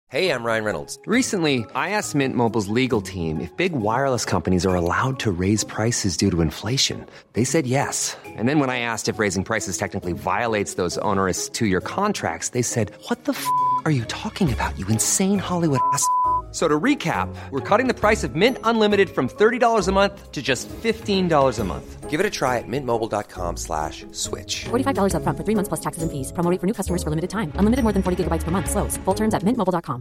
Hey, I'm Ryan Reynolds. Recently, I asked Mint Mobile's legal team if big wireless companies are allowed to raise prices due to inflation. They said yes. And then when I asked if raising prices technically violates those onerous two-year contracts, they said, "What the f*** are you talking about, you insane Hollywood ass?" So to recap, we're cutting the price of Mint Unlimited from $30 a month to just $15 a month. Give it a try at mintmobile.com/switch. $45 up front for 3 months plus taxes and fees. Promo rate for new customers for limited time. Unlimited more than 40 gigabytes per month. Slows full terms at mintmobile.com.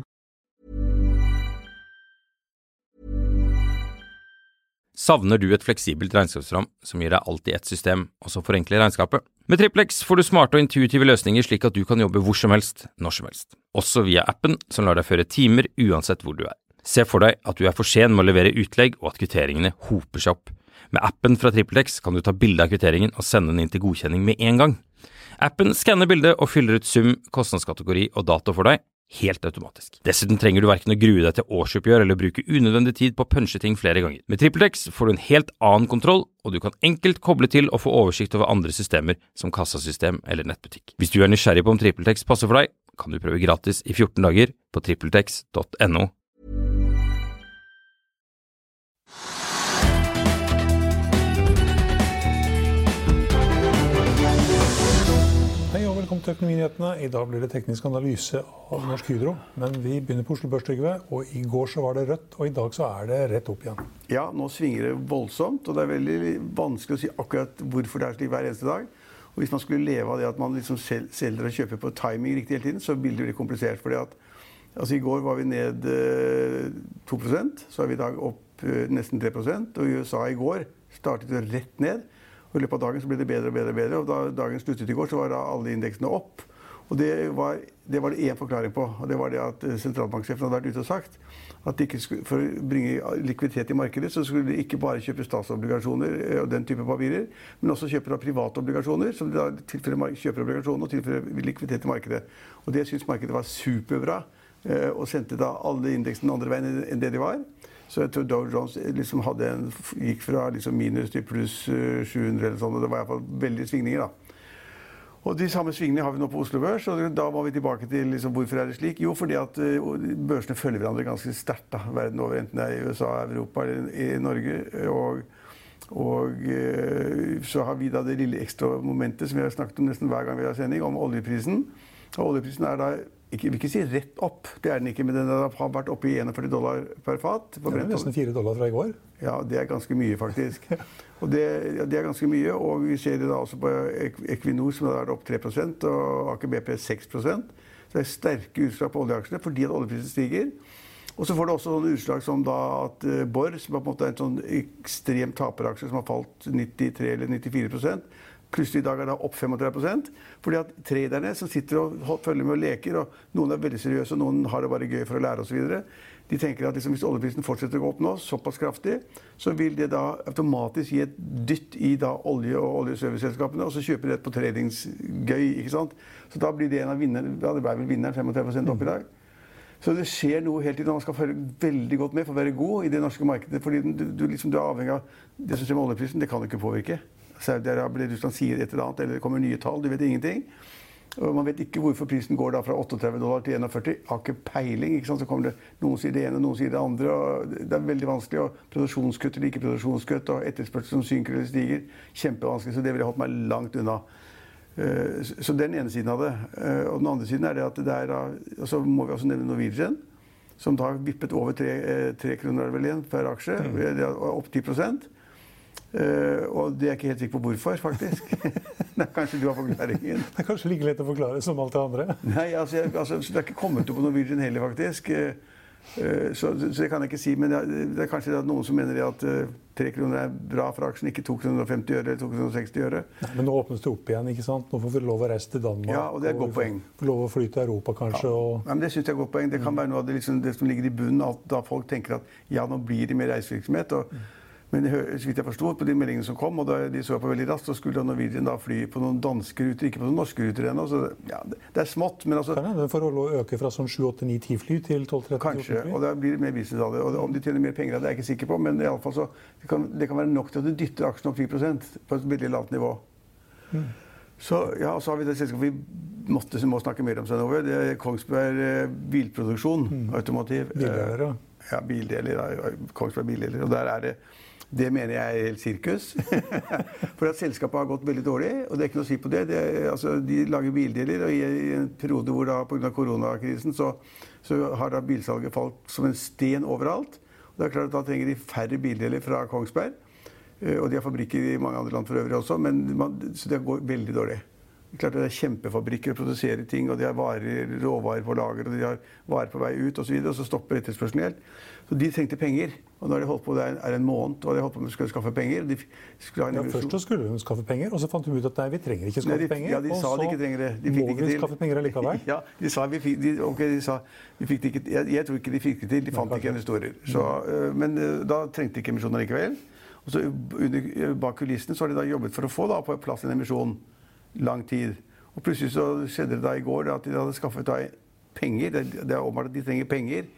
Savner du et fleksibelt regnskapsprogram som gir deg alt i ett system, og som forenkler regnskapet? Med Triplex får du smarte og intuitive løsninger slik at du kan jobbe hvor som helst, når som helst. Også via appen som lar deg føre timer uansett hvor du er. Se for deg at du er for sen med å levere utlegg og at kvitteringene hoper seg opp. Med appen fra Triplex kan du ta bilde av kvitteringen og sende den inn til godkjenning med en gang. Appen skanner bildet og fyller ut sum, kostnadskategori og dato for deg, helt automatisk. Dessuten trenger du hverken å grue deg til årsoppgjør eller bruke unødvendig tid på å punche ting flere ganger. Med TripleX får du en helt annen kontroll, og du kan enkelt koble til og få oversikt over andre systemer som kassasystem eller nettbutikk. Hvis du er nysgjerrig på om TripleX passer for deg, kan du prøve gratis i 14 dager på tripletex.no. Hei og velkommen til Økonominyhetene. I dag blir det teknisk analyse av Norsk Hydro, men vi begynner på Oslo Børs, Trygve, og i går så var det rødt, og i dag så er det rett opp igjen. Ja, nå svinger det voldsomt, og det er veldig vanskelig å si akkurat hvorfor det er slik hver eneste dag. Og hvis man skulle leve av det at man liksom selger og kjøper på timing riktig hele tiden, så blir det veldig komplisert, fordi at altså i går var vi ned 2%, så er vi i dag opp nesten 3%, og i USA i går startet det rett ned. Og i løpet av dagen så ble det bedre og bedre og bedre, og da dagen sluttet i går så var da alle indeksene opp. Og det var det en forklaring på, og det var det at sentralbanksjefen hadde vært ute og sagt at de ikke skulle, for å bringe likviditet i markedet, så skulle de ikke bare kjøpe statsobligasjoner og den type papirer, men også kjøpe da private obligasjoner, som da tilfeller kjøper obligasjoner og tilfeller likviditet i markedet. Og det synes markedet var superbra, og sendte da alle indeksene andre veien enn det de var. Så jeg tror Dow Jones liksom gikk fra liksom minus til pluss 700 eller sånn, og det var i hvert fall veldig svingninger da. Og de samme svingene har vi nå på Oslo Børs, og da må vi tilbake til liksom, hvorfor er det slik? Jo, fordi at børsene følger hverandre ganske sterkt da, verden over, enten det er i USA, Europa eller i Norge. Og så har vi da det lille ekstra momentet som vi har snakket om nesten hver gang vi har sending, om oljeprisen. Og oljeprisen er da jeg vil ikke si rett opp, det er den ikke, men den har vært oppe i $41 per fat. Det er nesten $4 fra i går. Ja, det er ganske mye faktisk. Og det er ganske mye, og vi ser det da også på Equinor som har vært opp 3%, og Aker BP 6%. Så det er sterke utslag på oljeaksjene fordi at oljeprisen stiger. Og så får det også sånne utslag som da at Borr, som på en måte er en sånn ekstrem taperaksje som har falt 93 eller 94%, plutselig i dag er det opp 35%, fordi at traderne som sitter og følger med og leker, og noen er veldig seriøse, og noen har det bare gøy for å lære og så videre, de tenker at liksom, hvis oljeprisen fortsetter å gå opp nå, såpass kraftig, så vil det da automatisk gi et dytt i da olje- og oljeserviceselskapene, og så kjøper det på tradingsgøy, ikke sant? Så da blir det en av vinnerne, ja, det ble vel vinneren 35% opp i dag. Så det skjer noe helt tiden, og man skal følge veldig godt med for å være god i det norske markedet, fordi du er avhengig av det som skjer med oljeprisen, det kan du ikke påvirke. Saudi-Arabia, Russland sier et eller annet, eller det kommer nye tall, du vet ingenting. Og man vet ikke hvorfor prisen går da fra $38 til 41, har ikke peiling, ikke sant? Så kommer det, noen sier det ene, noen sier det andre, og det er veldig vanskelig, og produksjonskutt eller ikke produksjonskutt, og etterspørsel som synker eller stiger, kjempevanskelig, så det vil jeg holdt meg langt unna. Så den ene siden av det. Og den andre siden er det at det er, og så må vi også nevne Norwegian, som da har vippet over 3 kroner vel igjen per aksje, det er opp 10%. Og det er ikke helt sikker på hvorfor, faktisk. Nei, kanskje du har forklaringen. Det er kanskje like lett å forklare som alt det andre. Nei, altså, det er ikke kommet opp på Norwegian heller, faktisk. Så det kan jeg ikke si, men det er kanskje noen som mener at 3 kroner er bra for aksjen, ikke 2,50 øre eller 2,60 øre. Nei, men nå åpnes det opp igjen, ikke sant? Nå får vi lov å reise til Danmark. Ja, og det er et godt poeng. Får lov å fly til Europa, kanskje. Ja. Og... Ja, men det synes jeg er et godt poeng. Det kan være noe av det, liksom, det som ligger i bunnen, at da folk tenker at ja, nå blir det mer reisevirksomhet, og men så vidt jeg forstod på de meldingene som kom, og da de så på veldig raskt, så skulle Norwegian da fly på noen danske ruter, ikke på noen norske ruter ennå. Så ja, det er smått, men altså... Kan det for å øke fra sånn 7-8-9-10 fly til 12-13 Kanskje, og da blir det mer business av det. Og om de tjener mer penger av det er jeg ikke sikker på, men i alle fall så det kan være nok til at du dytter aksjen opp 10% på et veldig lavt nivå. Så har vi det selskapet vi må snakke mer om seg nå. Det er Kongsberg bilproduksjon, automotiv. Bildeler, Ja, bildeler, Kongsberg bildeler. Og der det mener jeg er helt sirkus. For at selskapet har gått veldig dårlig, og det er ikke noe å si på det. De lager bildeler, og i en periode hvor da, på grunn av koronakrisen, så har da bilsalget falt som en sten overalt. Og det er klart at da trenger de færre bildeler fra Kongsberg. Og de har fabrikker i mange andre land for øvrig også, så det går veldig dårlig. Klart det er kjempefabrikker å produsere ting, og de har råvarer på lager, og de har varer på vei ut, og så stopper etterspørselen helt. Så de trengte penger, og nå har de holdt på, det er en måned, og de har holdt på med å skaffe penger. Først så skulle de skaffe penger, og så fant de ut at nei, vi trenger ikke skaffe penger. Ja, de sa de ikke trenger det. De fikk må det ikke vi til. Skaffe penger allikevel. Ja, de sa vi fikk det ikke til. Jeg tror ikke de fikk det til, de fant ikke investorer. Men da trengte de ikke emisjonen allikevel. Og så bak kulissene så har de da jobbet for å få da på plass en emisjon lang tid. Og plutselig så skjedde det da i går at de hadde skaffet da penger. Det er om at de trenger penger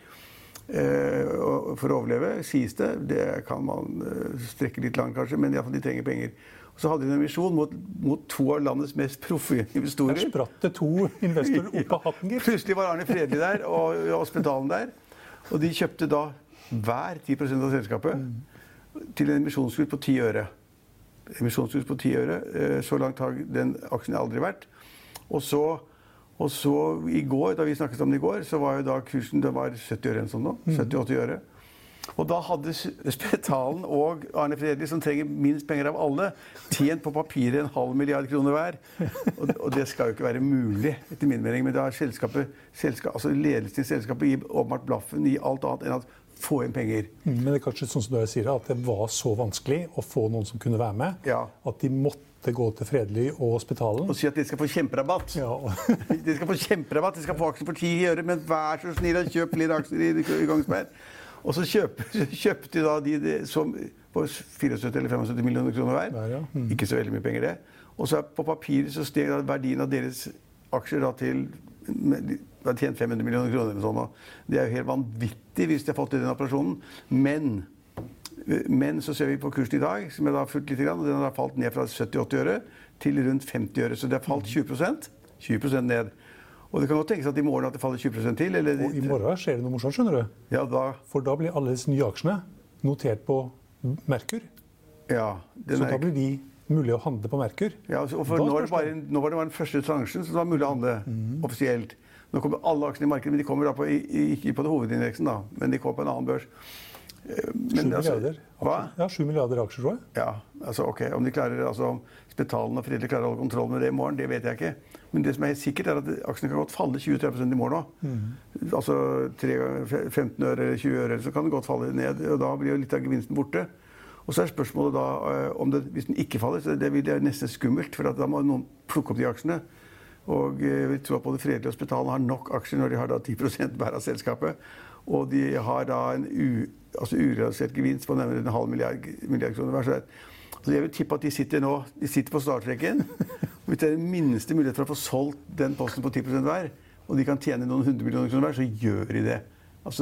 for å overleve, sies det. Det kan man strekke litt langt kanskje, men i hvert fall de trenger penger. Og så hadde de en emisjon mot to av landets mest proffe investorer. Der spratt det to investorer opp av hatten, gitt. Plutselig var Arne Fredli der, og hospitalen der. Og de kjøpte da hver 10% av selskapet til en emisjonskurs på 10 øre. Emisjonskurs på 10 øre. Så langt har den aksjen aldri vært. Og så i går, da vi snakket om det i går, så var jo da kursen, det var 70 øre en sånn nå. 70-80 øre. Og da hadde Spetalen og Arne Fredli, som trenger minst penger av alle, tjent på papiret 0,5 milliard kroner hver. Og det skal jo ikke være mulig, etter min mening. Men da har ledelsen i selskapet gir åpenbart blaffen i alt annet enn at få inn penger. Men det er kanskje sånn som du sier, at det var så vanskelig å få noen som kunne være med, at de måtte gå til Fredli og Spetalen. Og si at de skal få kjemperabatt. Ja. De skal få kjemperabatt, de skal få aksjer for 10 øre, men vær så snill og kjøp flere aksjer i Kongsberg. Og så kjøpte de da de som på 74 eller 75 millioner kroner hver. Ikke så veldig mye penger det. Og så på papiret så steg da verdien av deres aksjer da til de har tjent 500 millioner kroner eller sånn. Det er jo helt vanvittig hvis de har fått til den operasjonen. Men så ser vi på kursen i dag, som jeg da har fulgt litt, og den har falt ned fra 70-80 øre til rundt 50 øre. Så det har falt 20%. 20% ned. Og det kan godt tenkes at i morgen at det faller 20% til. Eller, og i morgen skjer det noe morsomt, skjønner du? Ja, for da blir alle disse nye aksjene notert på Merkur. Ja, så da blir de mulig å handle på Merkur. Ja, og for nå var det den første transjen som var mulig å handle offisielt. Nå kommer alle aksjene i markedet, men de kommer da ikke på det hovedindeksen da, men de kommer på en annen børs. 7 milliarder. Hva? Ja, 7 milliarder aksjer, tror jeg. Ja, altså ok. Om de klarer, om Spetalen og Fredli klarer å holde kontroll med det i morgen, det vet jeg ikke. Men det som er helt sikkert er at aksjene kan godt falle 20-30% i morgen nå. Altså 15 øre eller 20 øre, så kan det godt falle ned, og da blir jo litt av gevinsten borte. Og så er spørsmålet da, hvis den ikke faller, så det blir nesten skummelt, for da må noen plukke opp de aksjene. Og jeg vil tro at både Fredli og Spetalen har nok aksjer når de har da 10% hver av selskapet. Og de har da en urealisert gevinst på nærmere 0,5 milliard kroner hver. Så jeg vil tippe at de sitter på startrekken. Og hvis det er den minste mulighet for å få solgt den posten på 10% hver, og de kan tjene noen 100 millioner kroner hver, så gjør de det. Altså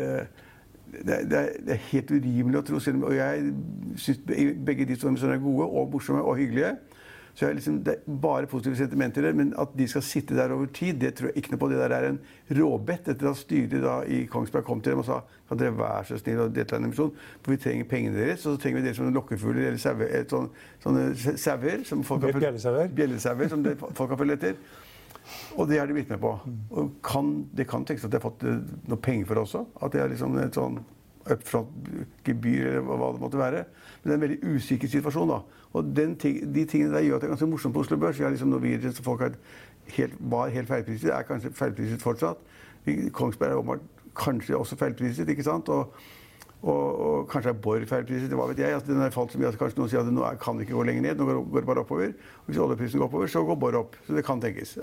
det er helt urimelig å tro, og jeg synes begge de som er gode og morsomme og hyggelige. Så det er bare positive sentimenter der, men at de skal sitte der over tid, det tror jeg ikke noe på. Det der er en råbett etter at styret da i Kongsberg kom til dem og sa kan dere være så snill og dette er en emisjon, for vi trenger pengene deres, og så trenger vi dere som lokkefugler eller sånne sauer som folk har bjellesauer som folk har følt etter. Og det har de blitt med på. Og det kan tenkes at de har fått noe penger for også, at det er liksom et sånn upfront-gebyr eller hva det måtte være. Men det er en veldig usikker situasjon da. Og de tingene der gjør at det er ganske morsomt på Oslo Børs. Vi har liksom Norwegian som folk var helt feilpriset, er kanskje feilpriset fortsatt. Kongsberg er kanskje også feilpriset, ikke sant? Og kanskje er Borr feilpriset, hva vet jeg. Den har falt så mye at kanskje noen sier at nå kan det ikke gå lenger ned, nå går det bare oppover. Og hvis oljeprisen går oppover, så går Borr opp. Så det kan tenkes.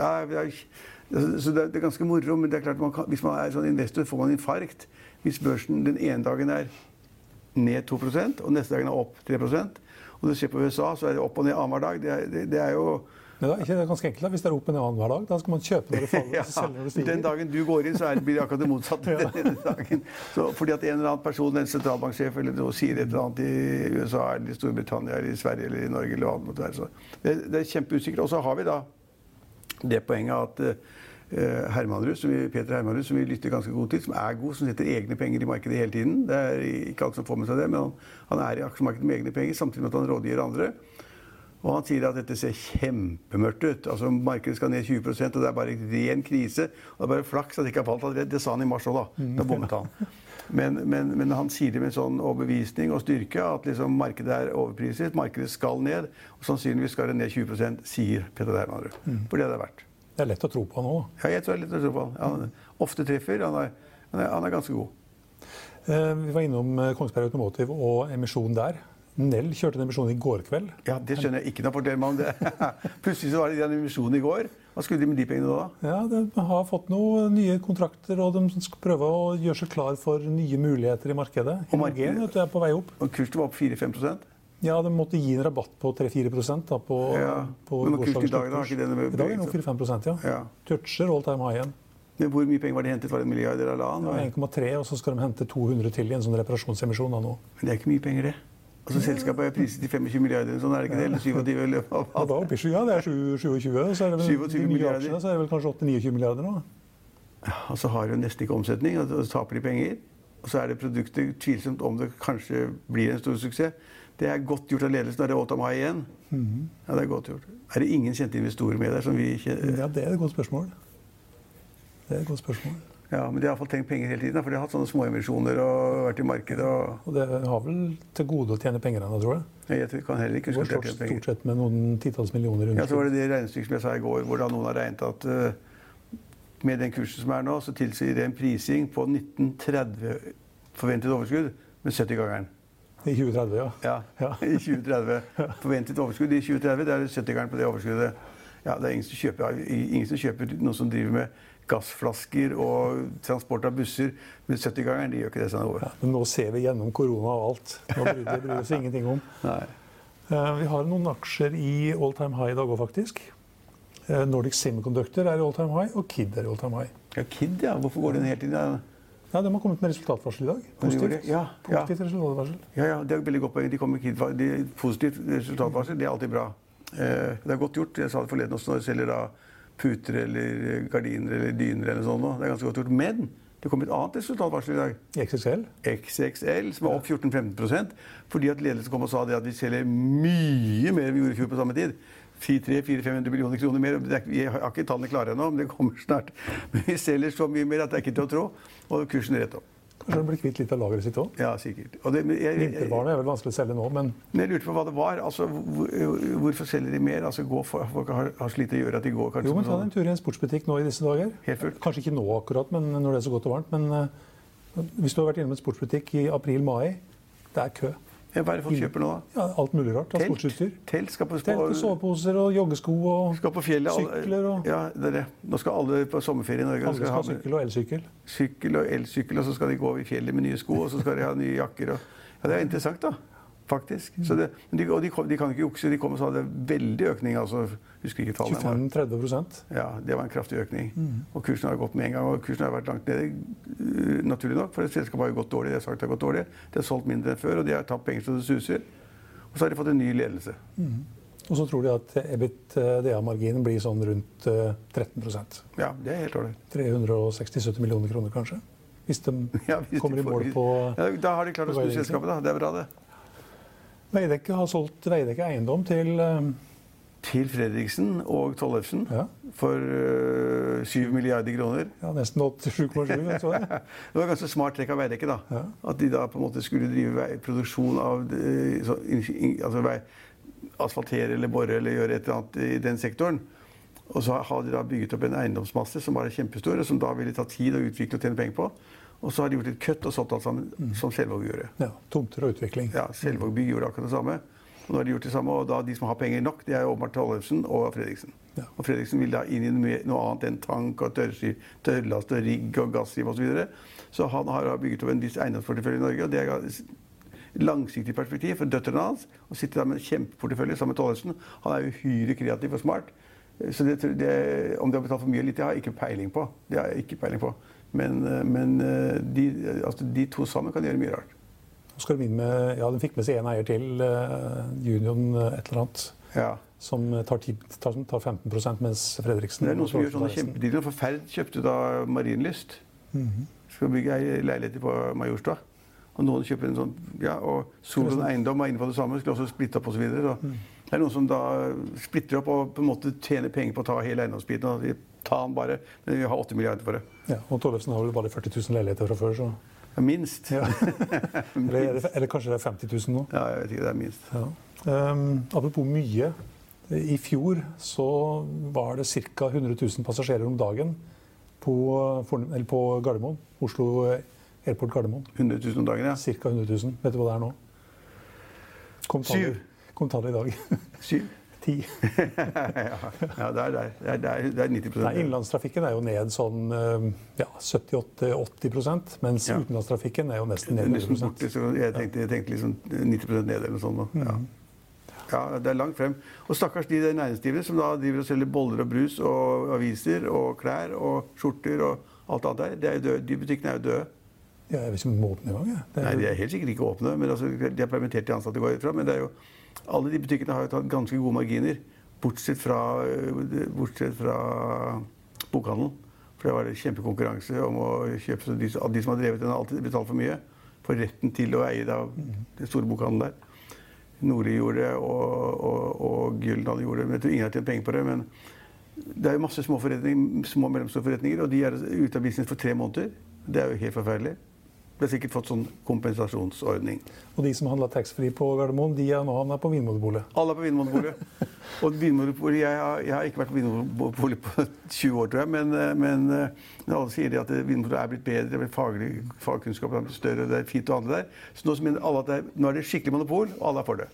Så det er ganske moro, men det er klart hvis man er sånn investor, får man infarkt. Hvis børsen den ene dagen er ned 2%, og neste dagen er opp 3%, og du ser på USA, så er det opp og ned annenhver dag. Det er jo Men da, ikke det er ganske enkelt da. Hvis det er opp og ned hver dag, da skal man kjøpe når det faller, og så selge når det stiger. Den dagen du går inn, så blir det akkurat det motsatte den dagen. Så fordi at en eller annen person, en sentralbanksjef, eller noe, sier et eller annet i USA, eller i Storbritannia, eller i Sverige, eller i Norge, eller hva det måtte være. Så det er kjempeusikkert. Og så har vi da det poenget at Hermanrud, Peter Hermanrud, som vi lytter ganske god til, som er god, som setter egne penger i markedet hele tiden. Det er ikke alt som får med seg det, men han er i aksjemarkedet med egne penger, samtidig med at han rådgir andre. Og han sier at dette ser kjempemørkt ut. Altså markedet skal ned 20%, og det er bare ren krise. Og det er bare flaks at det ikke har falt allerede. Det sa han i mars også da. Da bommet han. Men han sier det med en sånn overbevisning og styrke at liksom markedet er overpriset, markedet skal ned, og sannsynligvis skal det ned 20%, sier Peter Hermanrud. For det er det verdt. Det er lett å tro på han også. Ja, jeg tror det er lett å tro på han. Han ofte treffer, han er ganske god. Vi var innom Kongsberg Automotive og emisjon der. Nell kjørte en emisjon i går kveld. Ja, det skjønner jeg ikke noe fortell meg om det. Plutselig så var det en emisjon i går. Hva skulle de med de pengene da? Ja, de har fått noen nye kontrakter, og de skal prøve å gjøre seg klar for nye muligheter i markedet. Og markedet er på vei opp. Og kursen var opp 4-5%? Ja, de måtte gi en rabatt på 3-4% da, på men kursen i dag da, har ikke det med... I dag er det 4-5%, ja. Toucher all time high igjen. Men hvor mye penger var de hentet? Var det milliarder eller annet? Ja, 1,3, og så skal de hente 200 til i en sånn reparasjonsemisjon da nå. Men det er ikke mye penger det. Altså selskapet er priset til 25 milliarder, sånn er det ikke det? Eller 27 eller hva? Det var oppe i 7, ja, det er 27, så er det vel de nye aksjene, så er det vel kanskje 8-29 milliarder nå. Ja, og så har de nesten ikke omsetning, og så taper de penger. Og så er det produkter tvilsomt om det kanskje blir en stor suksess. Det er godt gjort av ledelsen, er det all time high igjen? Ja, det er godt gjort. Er det ingen kjente investorer med der som vi kjenner? Ja, det er et godt spørsmål. Det er et godt spørsmål. Ja, men de har i hvert fall tenkt penger hele tiden, for de har hatt sånne små emisjoner og vært i markedet. Og det har vel til gode å tjene penger ennå, tror jeg. Jeg kan heller ikke huske å tjene penger. Stort sett med noen titalls millioner. Ja, så var det regnestykket som jeg sa i går, hvor da noen har regnet at med den kursen som er nå, så tilsier det en prising på 1930 forventet overskudd med 70-gangeren. I 2030, ja. Ja, i 2030. Forventet overskudd i 2030, det er 70-gangeren på det overskuddet. Ja, det er ingen som kjøper noe som driver med gassflasker og transport av busser med 70-gangeren. De gjør ikke det sånn over. Ja, men nå ser vi gjennom korona og alt. Nå bryr det oss ingenting om. Nei. Vi har noen aksjer i all time high i dag også, faktisk. Nordic Semiconductor er i all time high, og KID er i all time high. Ja, KID, ja. Hvorfor går den helt inn? Ja, de har kommet med resultatvarsel i dag. Positivt. Positivt resultatvarsel. Ja, det er veldig godt poeng. De kommer med KID. Positivt resultatvarsel, det er alltid bra. Det er godt gjort. Jeg sa det forleden også når jeg selger da puter eller gardiner eller dyner eller sånn. Det er ganske godt gjort. Men det kom et annet resultatvarsel i dag. XXL, som er opp 14-15%. Fordi at ledelsen kom og sa det at vi selger mye mer enn vi gjorde i fjor på samme tid. 300-400-500 millioner kroner mer. Vi har ikke tallene klare ennå, men det kommer snart. Men vi selger så mye mer at det er ikke til å tro. Og kursen er rett opp. Kanskje det blir kvitt litt av lageret sitt også? Ja, sikkert. Vintervarene er vel vanskelig å selge nå, men... Men jeg lurte på hva det var. Altså, hvorfor selger de mer? Altså, folk har slitt å gjøre at de går kanskje... Jo, men ta en tur i en sportsbutikk nå i disse dager. Helt fullt. Kanskje ikke nå akkurat, men når det er så godt og varmt. Men hvis du har vært innom en sportsbutikk i april-mai, det er kø. Ja, hva er det folk kjøper nå da? Ja, alt mulig rart. Sportsutstyr. Telt, soveposer og joggesko og skal på fjellet, sykler. Og... Ja, det er det. Nå skal alle på sommerferie i Norge. Alle skal ha sykkel og elsykkel. Sykkel og elsykkel, og så skal de gå i fjellet med nye sko, og så skal de ha nye jakker. Ja, det er interessant da, faktisk. Så det, de kan ikke jukse, de kom og sa det er veldig økning, altså, husker ikke tallene. 25-30%. Ja, det var en kraftig økning. Og kursen har gått med en gang, og kursen har vært langt nede, naturlig nok, for selskapet har jo gått dårlig, det har sagt det har gått dårlig. Det har solgt mindre enn før, og de har tatt penger så det suser. Og så har de fått en ny ledelse. Og så tror de at EBITDA-marginen blir sånn rundt 13%. Ja, det er helt ordentlig. 360-70 millioner kroner kanskje. Hvis de kommer i mål på... Ja, da har de klart å snu selskapet da, det er bra det. Veidekke har solgt Veidekke eiendom til Fredriksen og Tollefsen for 7 milliarder kroner. Ja, nesten 87,7. Det var ganske smart trekk av Veidekke da. At de da på en måte skulle drive produksjon av altså asfaltere eller borre eller gjøre et eller annet i den sektoren. Og så har de da bygget opp en eiendomsmasse som var kjempestor, og som da ville ta tid å utvikle og tjene penger på. Og så har de gjort et kutt og solgt alt sammen som Selvåg gjorde. Ja, tomter og utvikling. Ja, Selvåg bygg gjorde akkurat det samme. Og nå har de gjort det samme, og da de som har penger nok, det er åpenbart Tollefsen og Fredriksen. Ja. Og Fredriksen vil da inn i noe annet enn tank og tørrlast og rigg og gassriv og så videre. Så han har bygget opp en viss eiendomsportefølje i Norge, og det er langsiktig perspektiv for døtterne hans. Og sitter der med en kjempeportefølje sammen med Tollefsen. Han er uhyre kreativ og smart. Så om de har betalt for mye eller litt, det har jeg ikke peiling på. Det har jeg ikke peiling på. Men de to sammen kan gjøre mye rart. Skal de inn med, ja, de fikk med seg en eier til, Union et eller annet, som tar 15%, mens Fredriksen... Det er noen som gjør sånne kjempedealer. For Ferd kjøpte da Marienlyst. Skal bygge leiligheter på Majorstua. Og noen kjøper en sånn, ja, og Solon Eiendom var inne på det samme, skulle også splitte opp og så videre. Det er noen som da splitter opp og på en måte tjener penger på å ta hele eiendomsbiten, og de tar den bare, men vi har 8 milliarder for det. Ja, og Tollefsen har vel bare 40 000 leiligheter fra før, så... Ja, minst. Ja. eller kanskje det er 50 000 nå? Ja, jeg vet ikke, det er minst. Ja. Apropos mye, i fjor så var det ca. 100 000 passasjerer om dagen på Gardermoen, Oslo Airport Gardermoen. 100 000 om dagen, ja. Cirka 100 000. Vet du hva det er nå? 7. Tallet i dag. 7. 10. Ja, det er 90%. Nei, innlandstrafikken er jo ned sånn 78-80%, mens utenlandstrafikken er jo nesten ned 100%. Jeg tenkte liksom 90% ned eller noe sånt. Ja, det er langt frem. Og stakkars de næringsdrivende som da driver og selger boller og brus og aviser og klær og skjorter og alt annet der. De butikkene er jo døde. Ja, jeg vet ikke om de er åpne i gang. Nei, de er helt sikkert ikke åpne, men altså, de har permittert de ansatte går ut fra. Men det er jo, alle de butikkene har jo tatt ganske gode marginer, bortsett fra bokhandelen. For det var det kjempekonkurranse om å kjøpe, så de som har drevet den har alltid betalt for mye, for retten til å eie den store bokhandelen der. Nori gjorde det, og Gyldendal gjorde det, men jeg tror ingen har tjent penger på det. Men det er jo masse små og mellomstore forretninger, og de er ute av business for 3 måneder. Det er jo helt forferdelig. De har sikkert fått sånn kompensasjonsordning. Og de som handler taxfree på Gardermoen, de er nå havnet på Vinmonopolet. Alle er på Vinmonopolet. Og Vinmonopolet, jeg har ikke vært på Vinmonopolet på 20 år, tror jeg, men alle sier det at Vinmonopolet er blitt bedre, fagkunnskapen er blitt større, det er fint å handle der. Så nå mener alle at nå er det skikkelig monopol, og alle er for det.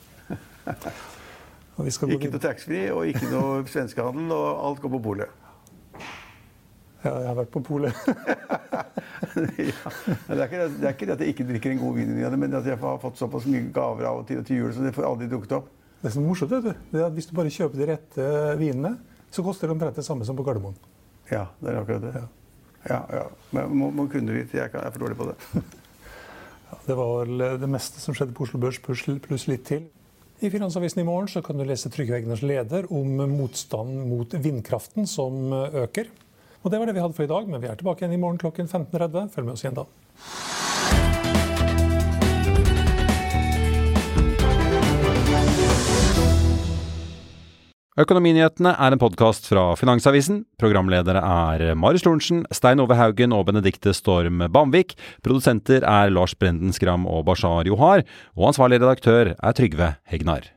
Ikke noe taxfree, og ikke noe svenskehandel, og alt går på polet. Ja, jeg har vært på polet. Ja. Det er ikke det at jeg ikke drikker en god vin, men at jeg har fått såpass mye gaver av og til jul, så det får aldri dukket opp. Det er så morsomt, vet du. Det er at hvis du bare kjøper de rette vinene, så koster det omtrent det samme som på Gardermoen. Ja, det er akkurat det. Ja. Men må kunder dit, jeg er for dårlig på det. Ja, det var vel det meste som skjedde på Oslo Børs, pluss litt til. I Finansavisen i morgen så kan du lese Trygve Egners leder om motstand mot vindkraften som øker. Og det var det vi hadde for i dag, men vi er tilbake igjen i morgen klokken 15:30. Følg med oss igjen da. Økonominyhetene er en podcast fra Finansavisen. Programledere er Marius Lorentzen, Stein Ove Haugen og Benedikte Storm Bamvik. Produsenter er Lars Brenden Skram og Bashar Johar. Og ansvarlig redaktør er Trygve Hegnar.